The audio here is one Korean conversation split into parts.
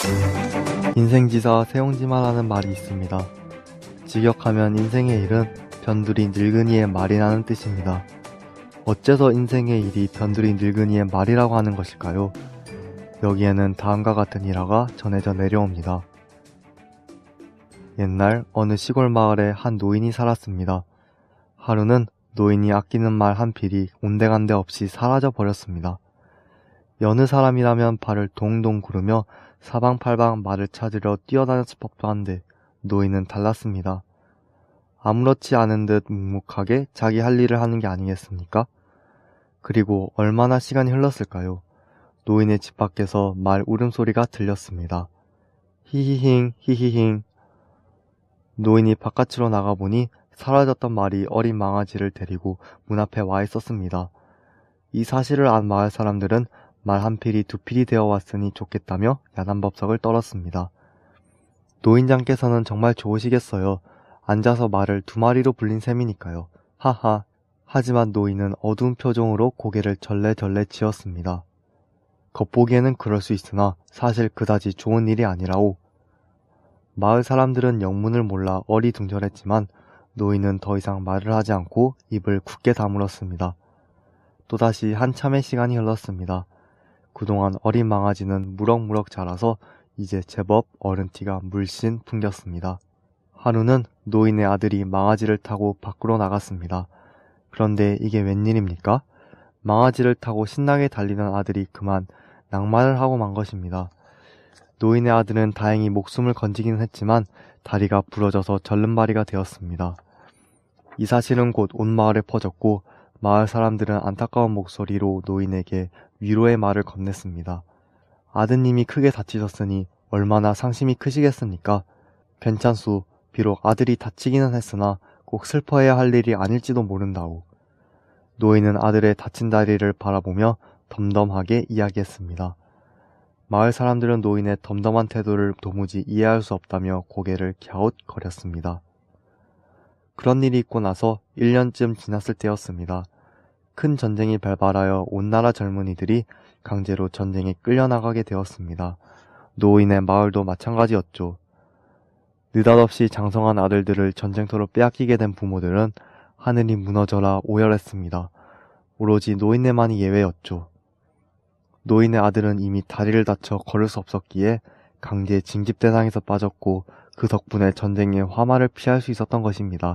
인생지사 세옹지마라는 말이 있습니다. 직역하면 인생의 일은 변두리 늙은이의 말이라는 뜻입니다. 어째서 인생의 일이 변두리 늙은이의 말이라고 하는 것일까요? 여기에는 다음과 같은 일화가 전해져 내려옵니다. 옛날 어느 시골 마을에 한 노인이 살았습니다. 하루는 노인이 아끼는 말 한 필이 온데간데 없이 사라져 버렸습니다. 여느 사람이라면 발을 동동 구르며 사방팔방 말을 찾으려 뛰어다녔을 법도 한데 노인은 달랐습니다. 아무렇지 않은 듯 묵묵하게 자기 할 일을 하는 게 아니겠습니까? 그리고 얼마나 시간이 흘렀을까요? 노인의 집 밖에서 말 울음소리가 들렸습니다. 히히힝 히히힝. 노인이 바깥으로 나가보니 사라졌던 말이 어린 망아지를 데리고 문 앞에 와 있었습니다. 이 사실을 안 마을 사람들은 말 한 필이 두 필이 되어 왔으니 좋겠다며 야단법석을 떨었습니다. 노인장께서는 정말 좋으시겠어요. 앉아서 말을 두 마리로 불린 셈이니까요. 하하. 하지만 노인은 어두운 표정으로 고개를 절레절레 지었습니다. 겉보기에는 그럴 수 있으나 사실 그다지 좋은 일이 아니라오. 마을 사람들은 영문을 몰라 어리둥절했지만 노인은 더 이상 말을 하지 않고 입을 굳게 다물었습니다. 또다시 한참의 시간이 흘렀습니다. 그동안 어린 망아지는 무럭무럭 자라서 이제 제법 어른 티가 물씬 풍겼습니다. 하루는 노인의 아들이 망아지를 타고 밖으로 나갔습니다. 그런데 이게 웬일입니까? 망아지를 타고 신나게 달리는 아들이 그만 낭만을 하고 만 것입니다. 노인의 아들은 다행히 목숨을 건지기는 했지만 다리가 부러져서 절름발이가 되었습니다. 이 사실은 곧 온 마을에 퍼졌고 마을 사람들은 안타까운 목소리로 노인에게 위로의 말을 건넸습니다. 아드님이 크게 다치셨으니 얼마나 상심이 크시겠습니까? 괜찮소. 비록 아들이 다치기는 했으나 꼭 슬퍼해야 할 일이 아닐지도 모른다오. 노인은 아들의 다친 다리를 바라보며 덤덤하게 이야기했습니다. 마을 사람들은 노인의 덤덤한 태도를 도무지 이해할 수 없다며 고개를 갸웃거렸습니다. 그런 일이 있고 나서 1년쯤 지났을 때였습니다. 큰 전쟁이 발발하여 온 나라 젊은이들이 강제로 전쟁에 끌려나가게 되었습니다. 노인의 마을도 마찬가지였죠. 느닷없이 장성한 아들들을 전쟁터로 빼앗기게 된 부모들은 하늘이 무너져라 오열했습니다. 오로지 노인네만이 예외였죠. 노인의 아들은 이미 다리를 다쳐 걸을 수 없었기에 강제 징집 대상에서 빠졌고 그 덕분에 전쟁의 화마를 피할 수 있었던 것입니다.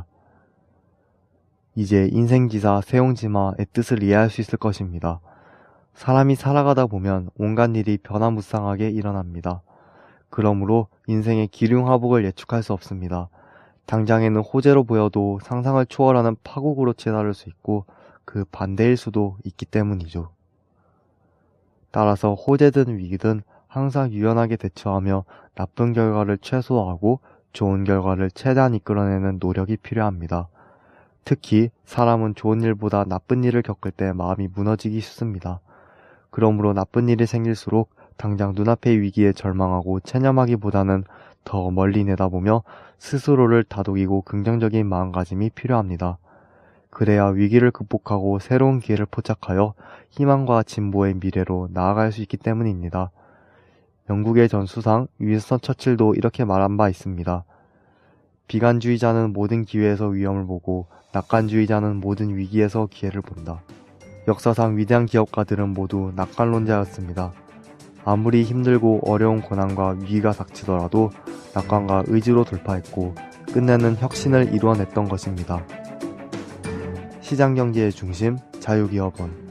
이제 인생지사 세옹지마의 뜻을 이해할 수 있을 것입니다. 사람이 살아가다 보면 온갖 일이 변화무쌍하게 일어납니다. 그러므로 인생의 기륭하복을 예측할 수 없습니다. 당장에는 호재로 보여도 상상을 초월하는 파국으로 치달을 수 있고 그 반대일 수도 있기 때문이죠. 따라서 호재든 위기든 항상 유연하게 대처하며 나쁜 결과를 최소화하고 좋은 결과를 최대한 이끌어내는 노력이 필요합니다. 특히 사람은 좋은 일보다 나쁜 일을 겪을 때 마음이 무너지기 쉽습니다. 그러므로 나쁜 일이 생길수록 당장 눈앞의 위기에 절망하고 체념하기보다는 더 멀리 내다보며 스스로를 다독이고 긍정적인 마음가짐이 필요합니다. 그래야 위기를 극복하고 새로운 기회를 포착하여 희망과 진보의 미래로 나아갈 수 있기 때문입니다. 영국의 전 수상 윈스턴 처칠도 이렇게 말한 바 있습니다. 비관주의자는 모든 기회에서 위험을 보고 낙관주의자는 모든 위기에서 기회를 본다. 역사상 위대한 기업가들은 모두 낙관론자였습니다. 아무리 힘들고 어려운 고난과 위기가 닥치더라도 낙관과 의지로 돌파했고 끝내는 혁신을 이루어냈던 것입니다. 시장경제의 중심, 자유기업원.